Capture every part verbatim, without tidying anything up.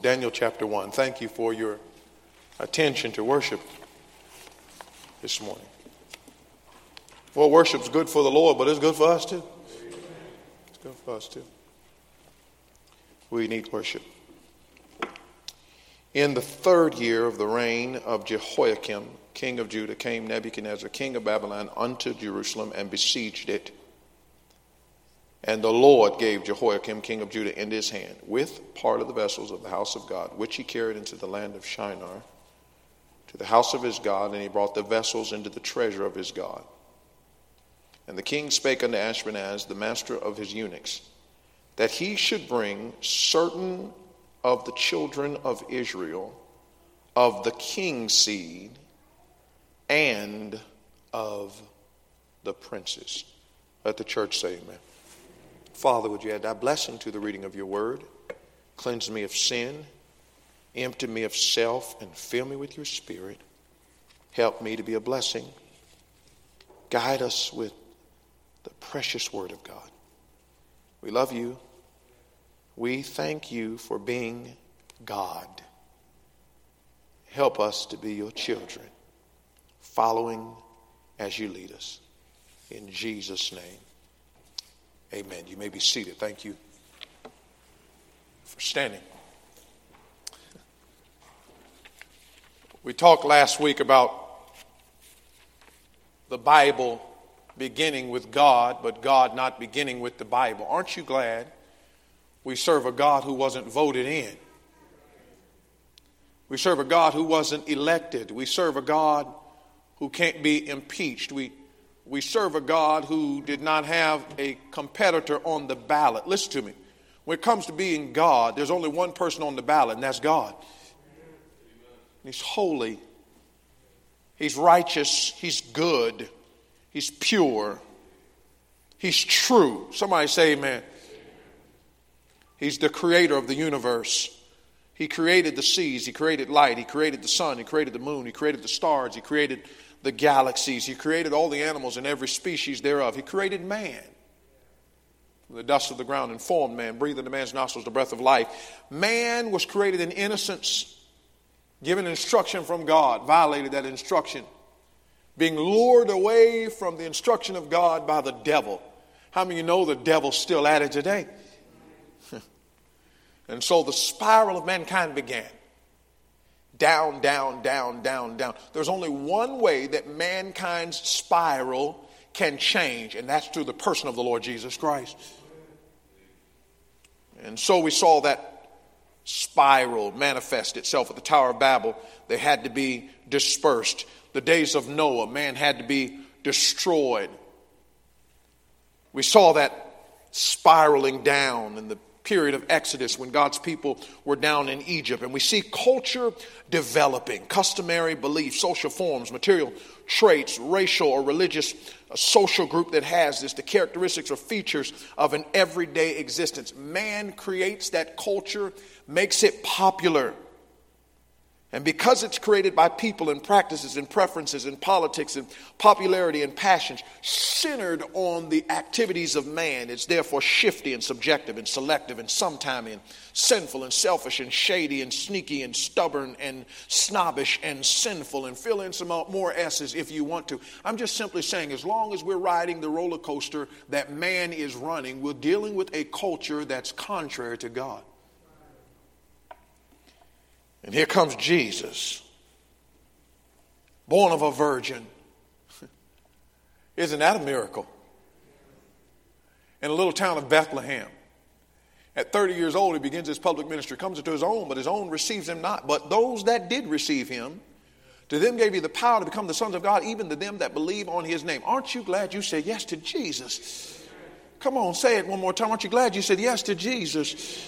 Daniel chapter one. Thank you for your attention to worship this morning. Well, worship's good for the Lord, but it's good for us too. It's good for us too. We need worship. In the third year of the reign of Jehoiakim, king of Judah, came Nebuchadnezzar, king of Babylon, unto Jerusalem and besieged it. And the Lord gave Jehoiakim, king of Judah, into his hand, with part of the vessels of the house of God, which he carried into the land of Shinar, to the house of his God, and he brought the vessels into the treasure of his God. And the king spake unto Ashpenaz, the master of his eunuchs, that he should bring certain of the children of Israel, of the king's seed, and of the princes. Let the church say amen. Father, would you add thy blessing to the reading of your word? Cleanse me of sin, empty me of self, and fill me with your spirit. Help me to be a blessing. Guide us with the precious word of God. We love you. We thank you for being God. Help us to be your children, following as you lead us. In Jesus' name. Amen. You may be seated. Thank you for standing. We talked last week about the Bible beginning with God, but God not beginning with the Bible. Aren't you glad we serve a God who wasn't voted in? We serve a God who wasn't elected. We serve a God who can't be impeached. We We serve a God who did not have a competitor on the ballot. Listen to me. When it comes to being God, there's only one person on the ballot, and that's God. He's holy. He's righteous. He's good. He's pure. He's true. Somebody say amen. He's the creator of the universe. He created the seas. He created light. He created the sun. He created the moon. He created the stars. He created the galaxies. He created all the animals and every species thereof. He created man from the dust of the ground and formed man, breathed into man's nostrils the breath of life. Man was created in innocence, given instruction from God, violated that instruction, being lured away from the instruction of God by the devil. How many of you know the devil's still at it today? And so the spiral of mankind began. Down, down, down, down, down. There's only one way that mankind's spiral can change, and that's through the person of the Lord Jesus Christ. And so we saw that spiral manifest itself at the Tower of Babel. They had to be dispersed. The days of Noah, man had to be destroyed. We saw that spiraling down in the period of Exodus when God's people were down in Egypt. And we see culture developing, customary beliefs, social forms, material traits, racial or religious a social group that has this, the characteristics or features of an everyday existence. Man creates that culture, makes it popular. And because it's created by people and practices and preferences and politics and popularity and passions centered on the activities of man, it's therefore shifty and subjective and selective and sometime and sinful and selfish and shady and sneaky and stubborn and snobbish and sinful, and fill in some more S's if you want to. I'm just simply saying, as long as we're riding the roller coaster that man is running, we're dealing with a culture that's contrary to God. And here comes Jesus, born of a virgin. Isn't that a miracle? In a little town of Bethlehem. At thirty years old, he begins his public ministry, comes into his own, but his own receives him not. But those that did receive him, to them gave he the power to become the sons of God, even to them that believe on his name. Aren't you glad you said yes to Jesus? Come on, say it one more time. Aren't you glad you said yes to Jesus?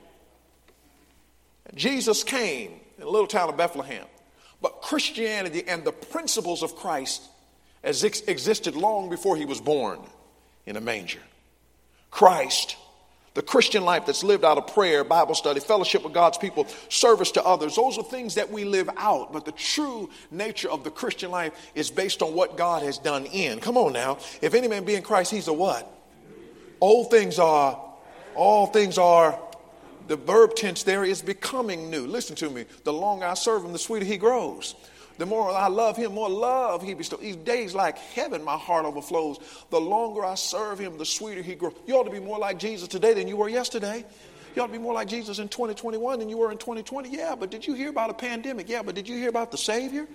Jesus came in a little town of Bethlehem, but Christianity and the principles of Christ as ex- existed long before he was born in a manger. Christ, the Christian life that's lived out of prayer, Bible study, fellowship with God's people, service to others, those are things that we live out. But the true nature of the Christian life is based on what God has done in. Come on now. If any man be in Christ, he's a what? Old things are, all things are The verb tense there is becoming new. Listen to me. The longer I serve him, the sweeter he grows. The more I love him, more love he bestows. These days like heaven, my heart overflows. The longer I serve him, the sweeter he grows. You ought to be more like Jesus today than you were yesterday. You ought to be more like Jesus in twenty twenty-one than you were in twenty twenty. Yeah, but did you hear about a pandemic? Yeah, but did you hear about the Savior?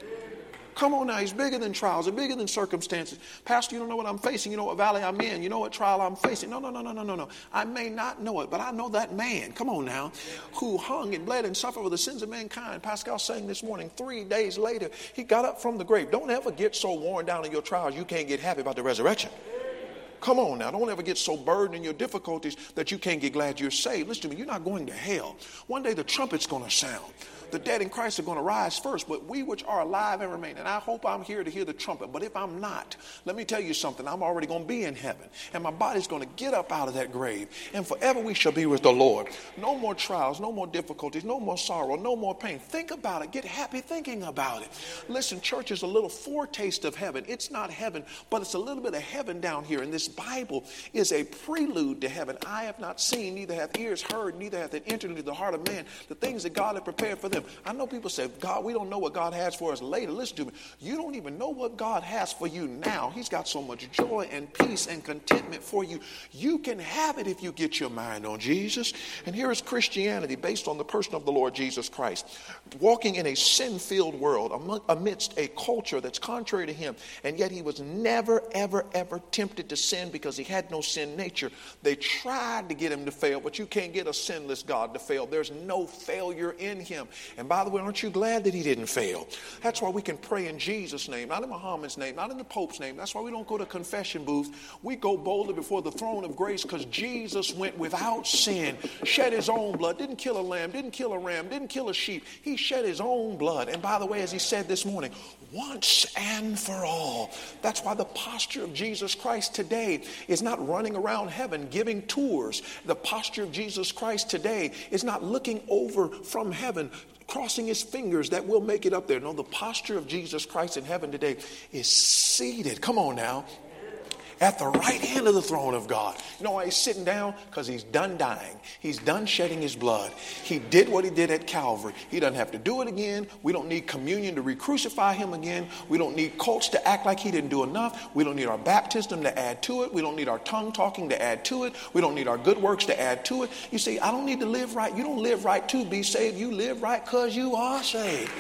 Come on now, he's bigger than trials and bigger than circumstances. Pastor, you don't know what I'm facing. You know what valley I'm in. You know what trial I'm facing. No, no, no, no, no, no, no. I may not know it, but I know that man, come on now, who hung and bled and suffered for the sins of mankind. Pascal sang this morning, three days later, he got up from the grave. Don't ever get so worn down in your trials you can't get happy about the resurrection. Come on now, don't ever get so burdened in your difficulties that you can't get glad you're saved. Listen to me, you're not going to hell. One day the trumpet's going to sound. The dead in Christ are going to rise first, but we which are alive and remain. And I hope I'm here to hear the trumpet. But if I'm not, let me tell you something. I'm already going to be in heaven. And my body's going to get up out of that grave. And forever we shall be with the Lord. No more trials, no more difficulties, no more sorrow, no more pain. Think about it. Get happy thinking about it. Listen, church is a little foretaste of heaven. It's not heaven, but it's a little bit of heaven down here. And this Bible is a prelude to heaven. I have not seen, neither have ears heard, neither hath it entered into the heart of man, the things that God had prepared for them. I know people say, God, we don't know what God has for us later. Listen to me. You don't even know what God has for you now. He's got so much joy and peace and contentment for you. You can have it if you get your mind on Jesus. And here is Christianity based on the person of the Lord Jesus Christ. Walking in a sin-filled world amidst a culture that's contrary to him. And yet he was never, ever, ever tempted to sin because he had no sin nature. They tried to get him to fail, but you can't get a sinless God to fail. There's no failure in him. And by the way, aren't you glad that he didn't fail? That's why we can pray in Jesus' name, not in Muhammad's name, not in the Pope's name. That's why we don't go to confession booths. We go boldly before the throne of grace because Jesus went without sin, shed his own blood, didn't kill a lamb, didn't kill a ram, didn't kill a sheep. He shed his own blood. And by the way, as he said this morning, once and for all. That's why the posture of Jesus Christ today is not running around heaven giving tours. The posture of Jesus Christ today is not looking over from heaven, crossing his fingers that we'll make it up there. No, the posture of Jesus Christ in heaven today is seated. Come on now. At the right hand of the throne of God. You know why he's sitting down? Because he's done dying. He's done shedding his blood. He did what he did at Calvary. He doesn't have to do it again. We don't need communion to re-crucify him again. We don't need cults to act like he didn't do enough. We don't need our baptism to add to it. We don't need our tongue talking to add to it. We don't need our good works to add to it. You see, I don't need to live right. You don't live right to be saved. You live right because you are saved.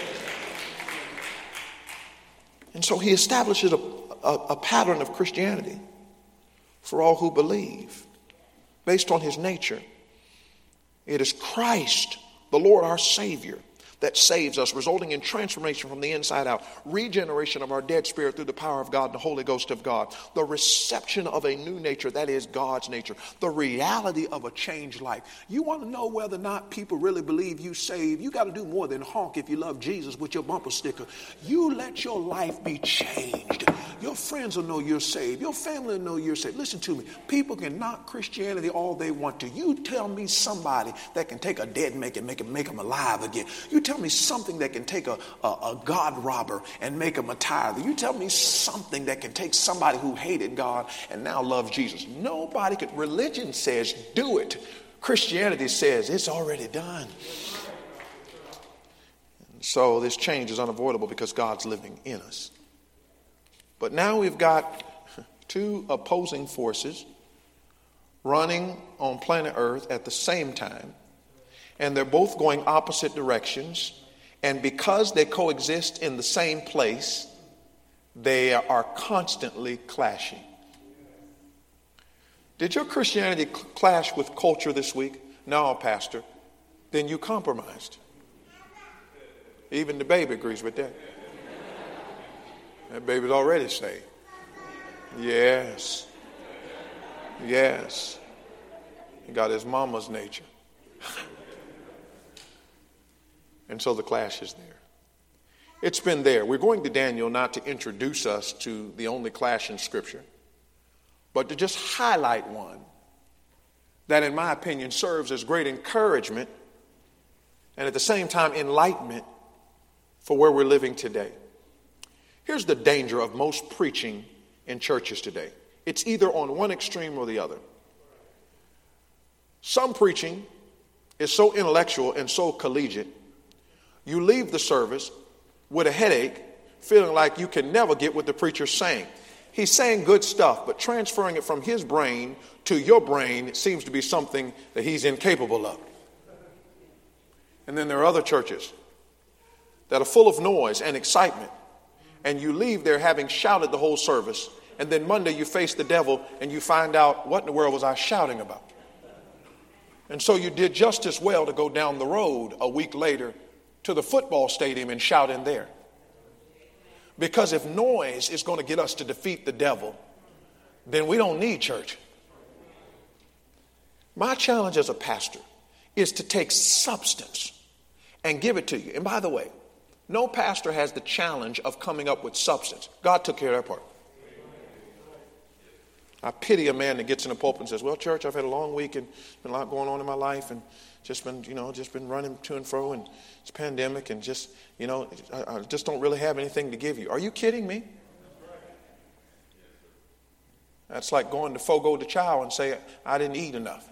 And so he establishes a A, a pattern of Christianity for all who believe based on his nature. It is Christ, the Lord, our Savior, that saves us, resulting in transformation from the inside out, regeneration of our dead spirit through the power of God, the Holy Ghost of God, the reception of a new nature, that is God's nature, the reality of a changed life. You want to know whether or not people really believe you saved? You got to do more than honk if you love Jesus with your bumper sticker. You let your life be changed. Your friends will know you're saved. Your family will know you're saved. Listen to me. People can knock Christianity all they want to. You tell me somebody that can take a dead man and make him, make him alive again. You tell me something that can take a, a, a God robber and make him a tither. You tell me something that can take somebody who hated God and now loves Jesus. Nobody could. Religion says do it. Christianity says it's already done. And so this change is unavoidable because God's living in us. But now we've got two opposing forces running on planet Earth at the same time. And they're both going opposite directions. And because they coexist in the same place, they are constantly clashing. Did your Christianity cl- clash with culture this week? No, Pastor. Then you compromised. Even the baby agrees with that. That baby's already saved. Yes. Yes. He got his mama's nature. And so the clash is there. It's been there. We're going to Daniel not to introduce us to the only clash in Scripture, but to just highlight one that, in my opinion, serves as great encouragement and at the same time enlightenment for where we're living today. Here's the danger of most preaching in churches today. It's either on one extreme or the other. Some preaching is so intellectual and so collegiate, you leave the service with a headache, feeling like you can never get what the preacher's saying. He's saying good stuff, but transferring it from his brain to your brain seems to be something that he's incapable of. And then there are other churches that are full of noise and excitement, and you leave there having shouted the whole service, and then Monday you face the devil and you find out, what in the world was I shouting about? And so you did just as well to go down the road a week later to the football stadium and shout in there. Because if noise is going to get us to defeat the devil, then we don't need church. My challenge as a pastor is to take substance and give it to you. And by the way, no pastor has the challenge of coming up with substance. God took care of that part. I pity a man that gets in the pulpit and says, well, church, I've had a long week and been a lot going on in my life and just been, you know, just been running to and fro and it's pandemic and just, you know, I, I just don't really have anything to give you. Are you kidding me? That's like going to Fogo de Chao and say, I didn't eat enough.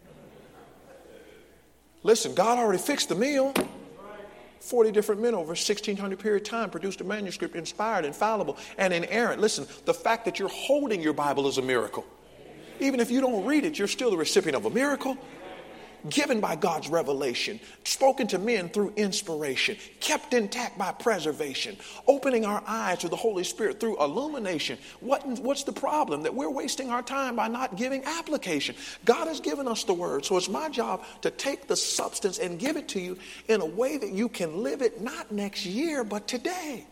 Listen, God already fixed the meal. forty different men over a sixteen hundred period of time produced a manuscript inspired, infallible, and inerrant. Listen, the fact that you're holding your Bible is a miracle. Even if you don't read it, you're still the recipient of a miracle. Given by God's revelation, spoken to men through inspiration, kept intact by preservation, opening our eyes to the Holy Spirit through illumination. What, what's the problem? That we're wasting our time by not giving application. God has given us the word, so it's my job to take the substance and give it to you in a way that you can live it not next year, but today.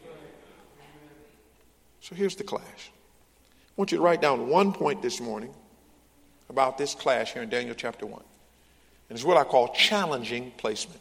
So here's the clash. I want you to write down one point this morning about this clash here in Daniel chapter one. And it's what I call challenging placement.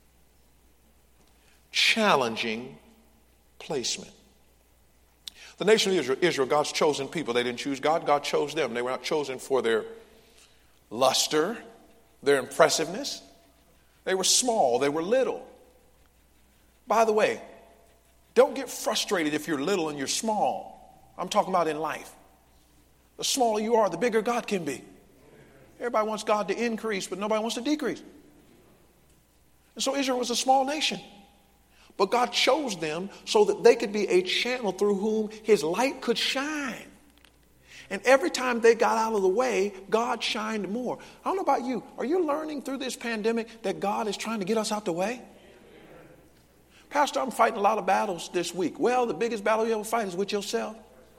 Challenging placement. The nation of Israel, Israel, God's chosen people. They didn't choose God. God chose them. They were not chosen for their luster, their impressiveness. They were small. They were little. By the way, don't get frustrated if you're little and you're small. I'm talking about in life. The smaller you are, the bigger God can be. Everybody wants God to increase, but nobody wants to decrease. And so Israel was a small nation. But God chose them so that they could be a channel through whom his light could shine. And every time they got out of the way, God shined more. I don't know about you. Are you learning through this pandemic that God is trying to get us out the way? Pastor, I'm fighting a lot of battles this week. Well, the biggest battle you ever fight is with yourself.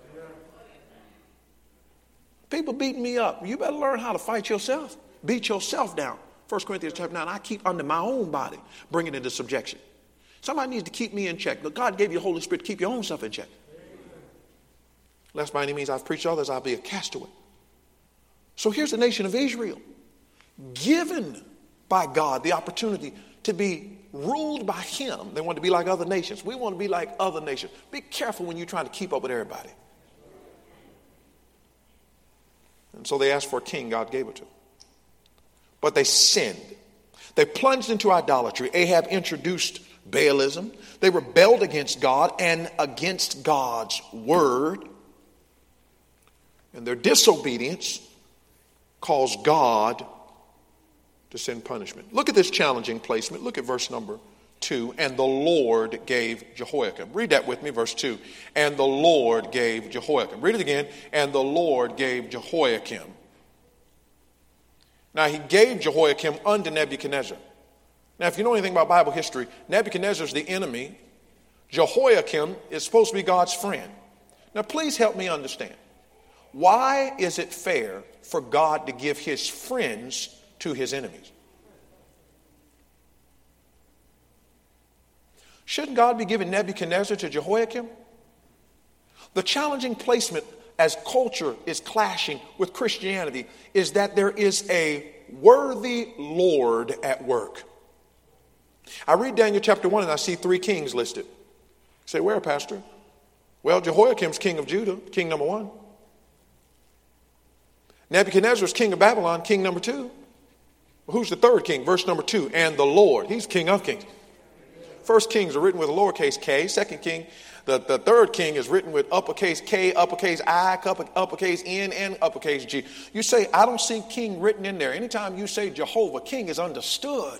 People beating me up. You better learn how to fight yourself. Beat yourself down. First Corinthians chapter nine, I keep under my own body, bring it into subjection. Somebody needs to keep me in check. But God gave you the Holy Spirit to keep your own self in check. Lest by any means I've preached others, I'll be a castaway. So here's the nation of Israel, given by God the opportunity to be ruled by him. They want to be like other nations. We want to be like other nations. Be careful when you're trying to keep up with everybody. And so they asked for a king. God gave it to them. But they sinned. They plunged into idolatry. Ahab introduced Baalism. They rebelled against God and against God's word. And their disobedience caused God to send punishment. Look at this challenging placement. Look at verse number two. And the Lord gave Jehoiakim. Read that with me, verse two. And the Lord gave Jehoiakim. Read it again. And the Lord gave Jehoiakim. Now he gave Jehoiakim unto Nebuchadnezzar. Now if you know anything about Bible history, Nebuchadnezzar is the enemy. Jehoiakim is supposed to be God's friend. Now please help me understand. Why is it fair for God to give his friends to his enemies? Shouldn't God be giving Nebuchadnezzar to Jehoiakim? The challenging placement as culture is clashing with Christianity is that there is a worthy Lord at work. I read Daniel chapter one and I see three kings listed. I say, where, Pastor? Well, Jehoiakim's king of Judah, king number one. Nebuchadnezzar's king of Babylon, king number two. Well, who's the third king? Verse number two. And the Lord, he's king of kings. first kings are written with a lowercase k. Second king, the, the third king is written with uppercase K, uppercase I, upper, uppercase N, and uppercase G. You say, I don't see king written in there. Anytime you say Jehovah, king is understood.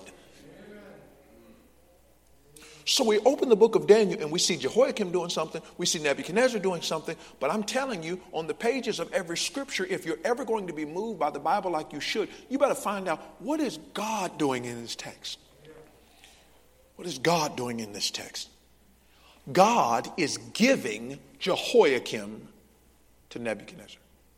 So we open the book of Daniel and we see Jehoiakim doing something. We see Nebuchadnezzar doing something. But I'm telling you, on the pages of every scripture, if you're ever going to be moved by the Bible like you should, you better find out, what is God doing in this text? What is God doing in this text? God is giving Jehoiakim to Nebuchadnezzar.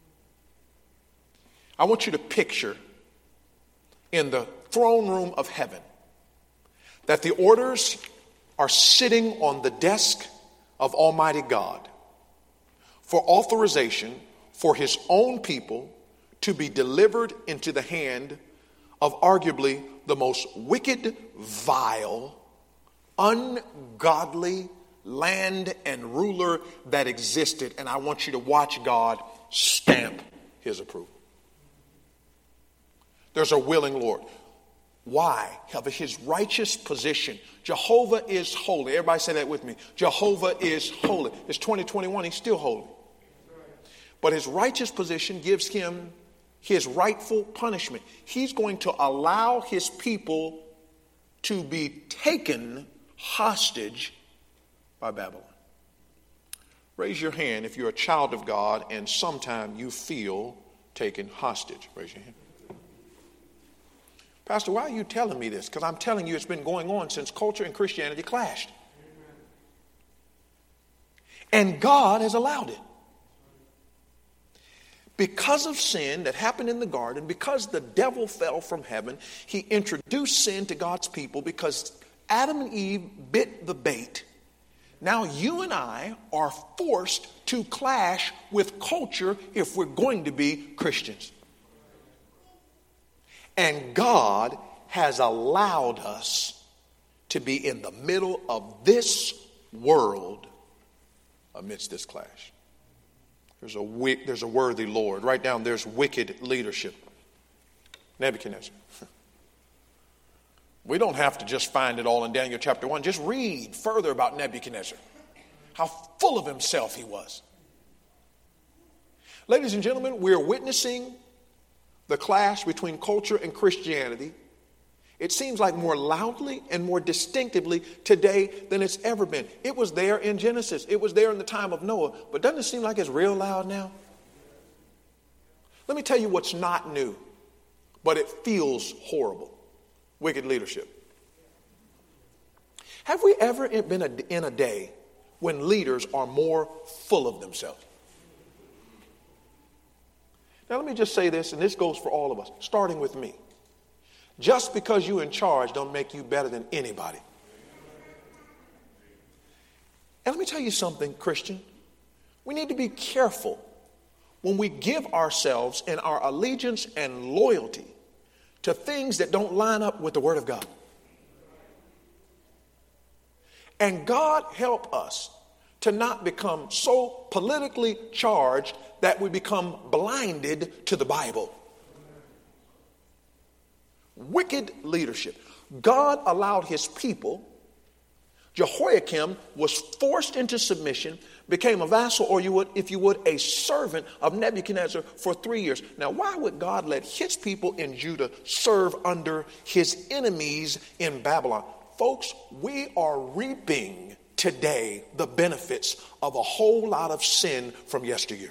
I want you to picture in the throne room of heaven that the orders are sitting on the desk of Almighty God for authorization for his own people to be delivered into the hand of arguably the most wicked, vile, ungodly land and ruler that existed. And I want you to watch God stamp his approval. There's a willing Lord. Why? Of his righteous position. Jehovah is holy. Everybody say that with me. Jehovah is holy. It's twenty twenty-one. He's still holy. But his righteous position gives him his rightful punishment. He's going to allow his people to be taken hostage by Babylon. Raise your hand if you're a child of God and sometime you feel taken hostage. Raise your hand. Pastor, why are you telling me this? Because I'm telling you it's been going on since culture and Christianity clashed. And God has allowed it. Because of sin that happened in the garden, because the devil fell from heaven, he introduced sin to God's people because Adam and Eve bit the bait. Now you and I are forced to clash with culture if we're going to be Christians. And God has allowed us to be in the middle of this world amidst this clash. There's a, there's a worthy Lord. Write down, there's wicked leadership. Nebuchadnezzar. We don't have to just find it all in Daniel chapter one. Just read further about Nebuchadnezzar. How full of himself he was. Ladies and gentlemen, we're witnessing the clash between culture and Christianity. It seems like more loudly and more distinctively today than it's ever been. It was there in Genesis. It was there in the time of Noah. But doesn't it seem like it's real loud now? Let me tell you what's not new, but it feels horrible. Wicked leadership. Have we ever been in a day when leaders are more full of themselves? Now let me just say this, and this goes for all of us, starting with me. Just because you're in charge don't make you better than anybody. And let me tell you something, Christian. We need to be careful when we give ourselves and our allegiance and loyalty to things that don't line up with the Word of God. And God help us to not become so politically charged that we become blinded to the Bible. Wicked leadership. God allowed his people. Jehoiakim was forced into submission, became a vassal, or you would, if you would, a servant of Nebuchadnezzar for three years. Now, why would God let his people in Judah serve under his enemies in Babylon? Folks, we are reaping today the benefits of a whole lot of sin from yesteryear.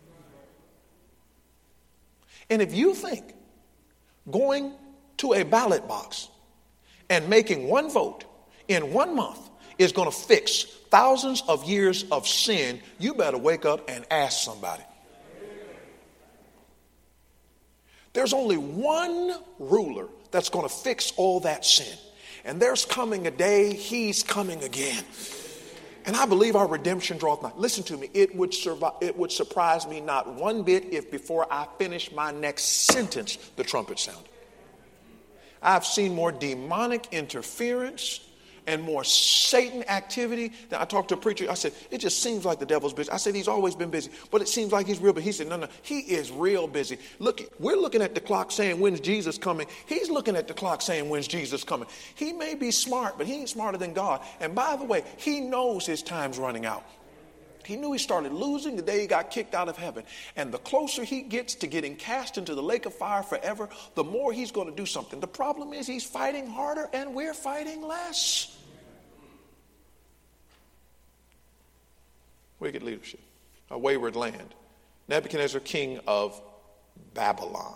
And if you think going to a ballot box and making one vote in one month is going to fix thousands of years of sin, you better wake up and ask somebody. There's only one ruler that's going to fix all that sin. And there's coming a day, he's coming again. And I believe our redemption draweth nigh. Listen to me, it would survive, it would surprise me not one bit if before I finish my next sentence, the trumpet sounded. I've seen more demonic interference and more Satan activity. Then I talked to a preacher. I said, it just seems like the devil's busy. I said, he's always been busy, but it seems like he's real busy. He said, no, no, he is real busy. Look, we're looking at the clock saying, when's Jesus coming? He's looking at the clock saying, when's Jesus coming? He may be smart, but he ain't smarter than God. And by the way, he knows his time's running out. He knew he started losing the day he got kicked out of heaven. And the closer he gets to getting cast into the lake of fire forever, the more he's going to do something. The problem is he's fighting harder and we're fighting less. Wicked leadership. A wayward land. Nebuchadnezzar, king of Babylon.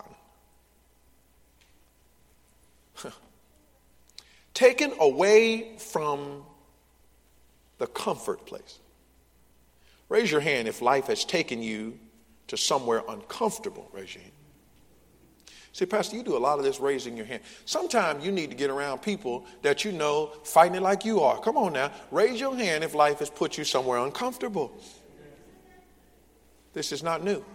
Taken away from the comfort place. Raise your hand if life has taken you to somewhere uncomfortable. Raise your hand. See, Pastor, you do a lot of this raising your hand. Sometimes you need to get around people that you know fighting it like you are. Come on now. Raise your hand if life has put you somewhere uncomfortable. This is not new.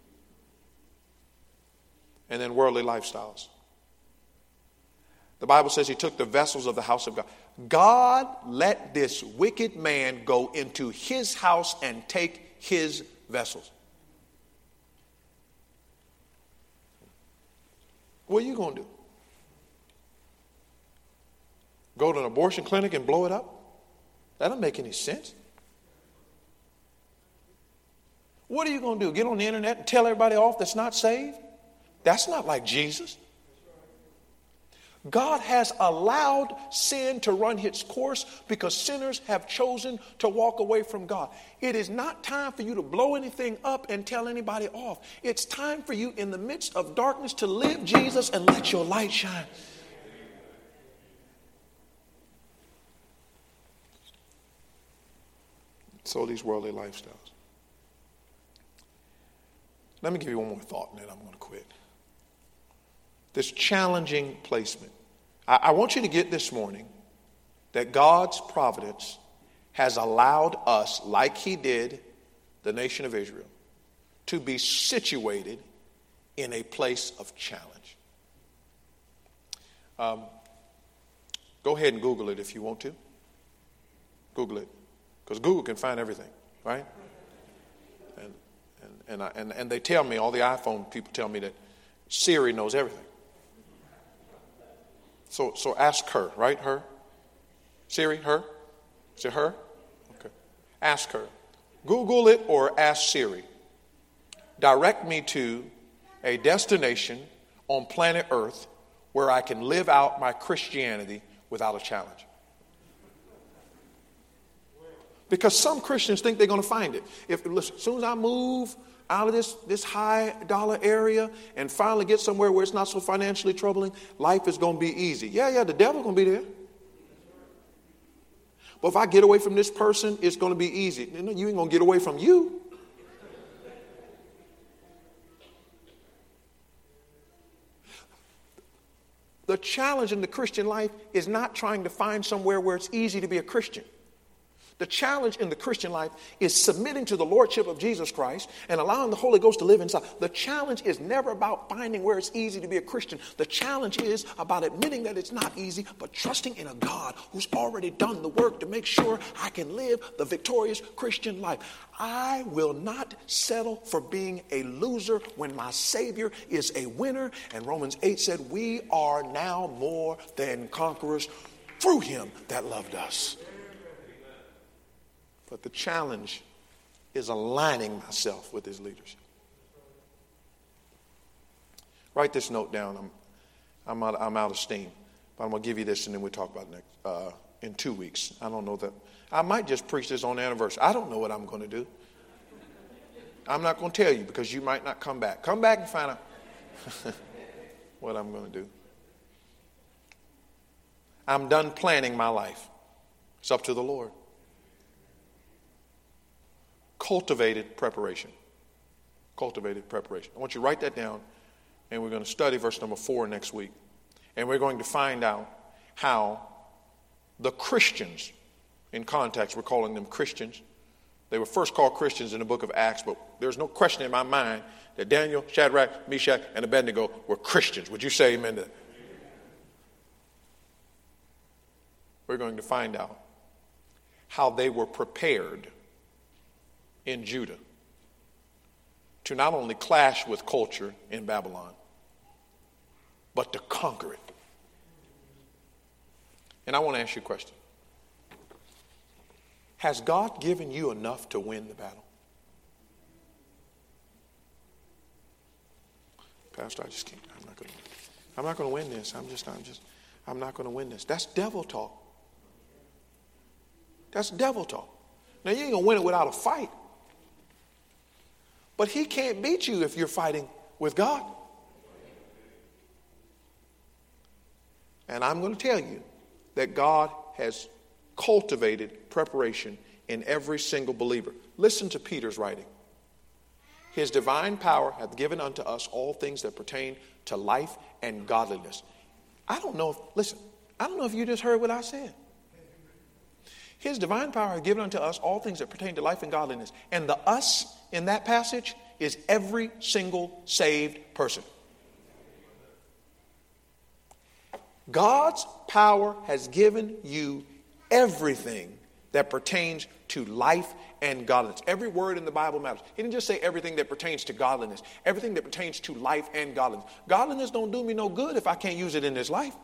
And then worldly lifestyles. The Bible says he took the vessels of the house of God. God let this wicked man go into his house and take his vessels. What are you going to do? Go to an abortion clinic and blow it up? That don't make any sense. What are you going to do? Get on the internet and tell everybody off that's not saved? That's not like Jesus. God has allowed sin to run its course because sinners have chosen to walk away from God. It is not time for you to blow anything up and tell anybody off. It's time for you in the midst of darkness to live Jesus and let your light shine. So these worldly lifestyles. Let me give you one more thought and then I'm going to quit. This challenging placement. I, I want you to get this morning that God's providence has allowed us, like he did the nation of Israel, to be situated in a place of challenge. Um, go ahead and Google it if you want to. Google it. Because Google can find everything, right? And, and, and, I, and, and they tell me, all the iPhone people tell me that Siri knows everything. So so ask her, right? Her? Siri, her? Is it her? Okay. Ask her. Google it or ask Siri. Direct me to a destination on planet Earth where I can live out my Christianity without a challenge. Because some Christians think they're going to find it. If listen, as soon as I move out of this, this high dollar area and finally get somewhere where it's not so financially troubling, life is going to be easy. Yeah, yeah, the devil's going to be there. But if I get away from this person, it's going to be easy. You know, you ain't going to get away from you. The challenge in the Christian life is not trying to find somewhere where it's easy to be a Christian. The challenge in the Christian life is submitting to the lordship of Jesus Christ and allowing the Holy Ghost to live inside. The challenge is never about finding where it's easy to be a Christian. The challenge is about admitting that it's not easy, but trusting in a God who's already done the work to make sure I can live the victorious Christian life. I will not settle for being a loser when my Savior is a winner. And Romans eight said, we are now more than conquerors through him that loved us. But the challenge is aligning myself with his leadership. Write this note down. I'm, I'm, out, I'm out of steam. But I'm going to give you this and then we'll talk about it next, uh, in two weeks. I don't know that. I might just preach this on the anniversary. I don't know what I'm going to do. I'm not going to tell you because you might not come back. Come back and find out what I'm going to do. I'm done planning my life. It's up to the Lord. Cultivated preparation. Cultivated preparation. I want you to write that down, and we're going to study verse number four next week. And we're going to find out how the Christians, in context, we're calling them Christians. They were first called Christians in the book of Acts, but there's no question in my mind that Daniel, Shadrach, Meshach, and Abednego were Christians. Would you say amen to that? we're going to find out how they were prepared in Judah to not only clash with culture in Babylon, but to conquer it. And I want to ask you a question. Has God given you enough to win the battle? Pastor, I just can't. I'm not going to. I'm not going to win this. I'm just. I'm just. I'm not going to win this. That's devil talk. That's devil talk. Now you ain't gonna win it without a fight. But he can't beat you if you're fighting with God. And I'm going to tell you that God has cultivated preparation in every single believer. Listen to Peter's writing. His divine power hath given unto us all things that pertain to life and godliness. I don't know if, listen, I don't know if you just heard what I said. His divine power hath given unto us all things that pertain to life and godliness. And the us in that passage is every single saved person. God's power has given you everything that pertains to life and godliness. Every word in the Bible matters. He didn't just say everything that pertains to godliness. Everything that pertains to life and godliness. Godliness don't do me no good if I can't use it in this life.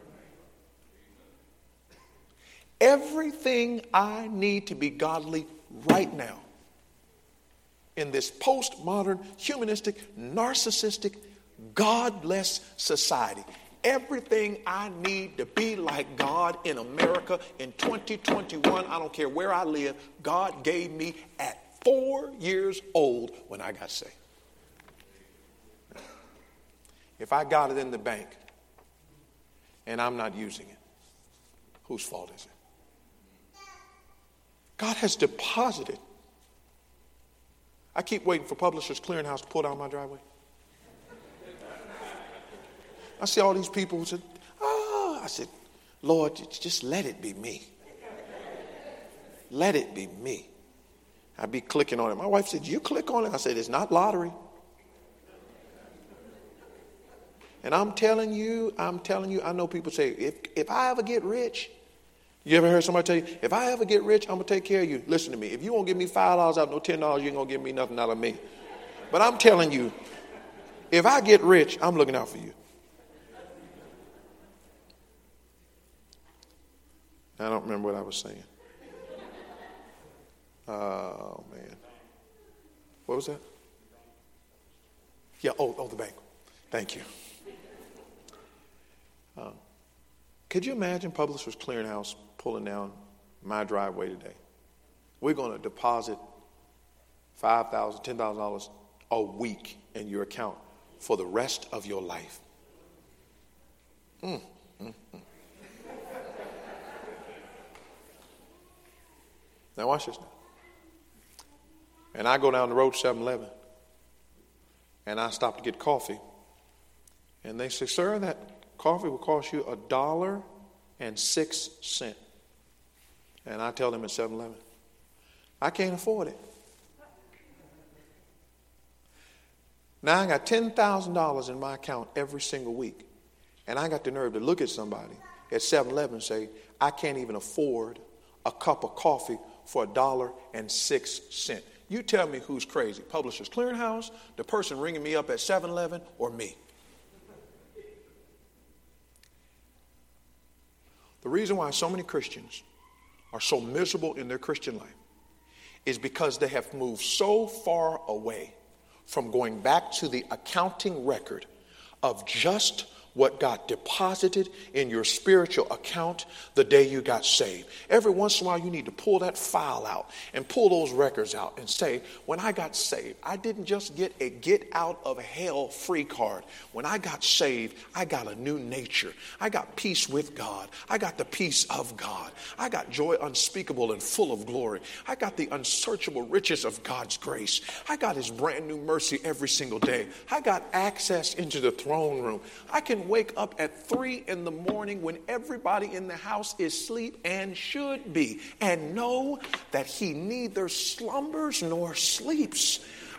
Everything I need to be godly right now in this postmodern, humanistic, narcissistic, godless society. Everything I need to be like God in America in twenty twenty-one, I don't care where I live, God gave me at four years old when I got saved. If I got it in the bank and I'm not using it, whose fault is it? God has deposited. I keep waiting for Publishers Clearinghouse to pull down my driveway. I see all these people who said, oh, I said, Lord, just let it be me. Let it be me. I'd be clicking on it. My wife said, you click on it? I said, it's not lottery. And I'm telling you, I'm telling you, I know people say, if, if I ever get rich, you ever heard somebody tell you, if I ever get rich, I'm going to take care of you. Listen to me. If you won't give me five dollars out, no ten dollars, you ain't going to give me nothing out of me. But I'm telling you, if I get rich, I'm looking out for you. I don't remember what I was saying. Oh, man. What was that? Yeah, oh, oh, the bank. Thank you. Um, could you imagine Publishers Clearinghouse pulling down my driveway today? We're going to deposit five thousand dollars, ten thousand dollars a week in your account for the rest of your life. Mm, mm, mm. Now watch this now. And I go down the road to seven eleven and I stop to get coffee. And they say, sir, that coffee will cost you a dollar and six cents. And I tell them at seven eleven, I can't afford it. Now I got ten thousand dollars in my account every single week. And I got the nerve to look at somebody at seven eleven and say, I can't even afford a cup of coffee for a dollar and six cents. You tell me who's crazy. Publishers Clearinghouse, the person ringing me up at seven eleven, or me? The reason why so many Christians are so miserable in their Christian life is because they have moved so far away from going back to the accounting record of just what got deposited in your spiritual account the day you got saved. Every once in a while you need to pull that file out and pull those records out and say, when I got saved, I didn't just get a get out of hell free card. When I got saved, I got a new nature. I got peace with God. I got the peace of God. I got joy unspeakable and full of glory. I got the unsearchable riches of God's grace. I got his brand new mercy every single day. I got access into the throne room. I can wake up at three in the morning when everybody in the house is asleep and should be, and know that he neither slumbers nor sleeps.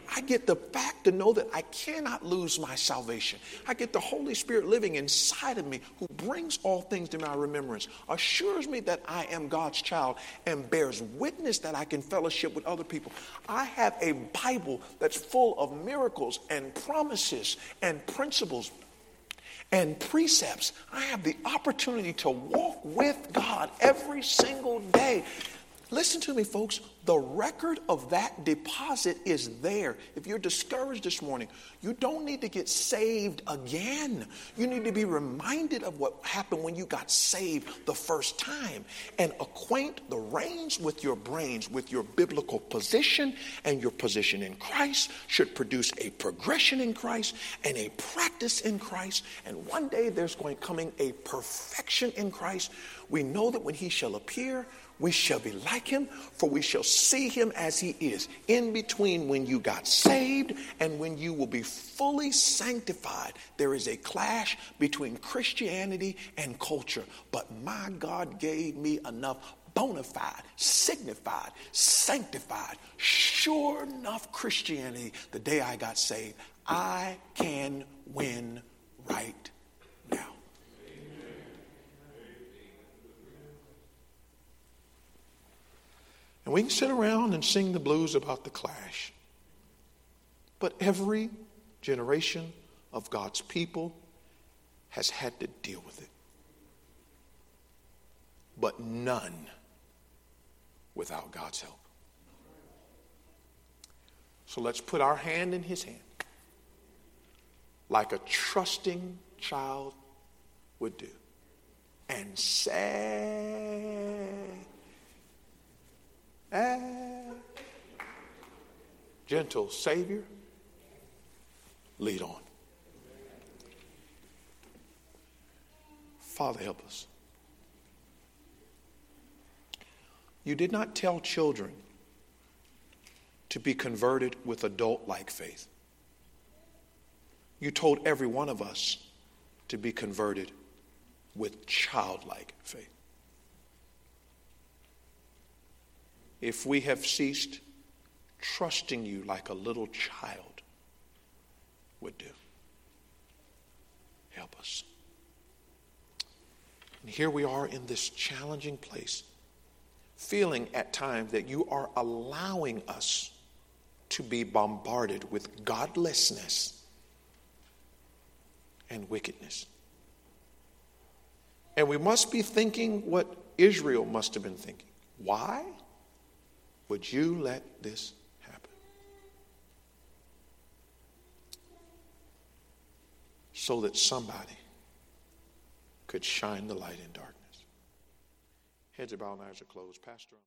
I get the fact to know that I cannot lose my salvation. I get the Holy Spirit living inside of me who brings all things to my remembrance, assures me that I am God's child, and bears witness that I can fellowship with other people. I have a Bible that's full of miracles and promises and principles and precepts. I have the opportunity to walk with God every single day. Listen to me, folks. The record of that deposit is there. If you're discouraged this morning, you don't need to get saved again. You need to be reminded of what happened when you got saved the first time and acquaint the reins with your brains, with your biblical position, and your position in Christ should produce a progression in Christ and a practice in Christ. And one day there's going coming a perfection in Christ. We know that when he shall appear, we shall be like him, for we shall see him as he is. In between when you got saved and when you will be fully sanctified, there is a clash between Christianity and culture. But my God gave me enough bona fide, signified, sanctified, sure enough Christianity the day I got saved. I can win right now. And we can sit around and sing the blues about the clash. But every generation of God's people has had to deal with it. But none without God's help. So let's put our hand in his hand like a trusting child would do and say, ah, gentle Savior, lead on. Father, help us. You did not tell children to be converted with adult-like faith. You told every one of us to be converted with childlike faith. If we have ceased trusting you like a little child would do, help us. And here we are in this challenging place, feeling at times that you are allowing us to be bombarded with godlessness and wickedness. And we must be thinking what Israel must have been thinking. Why would you let this happen? So that somebody could shine the light in darkness. Heads are bowed and eyes are closed. Pastor.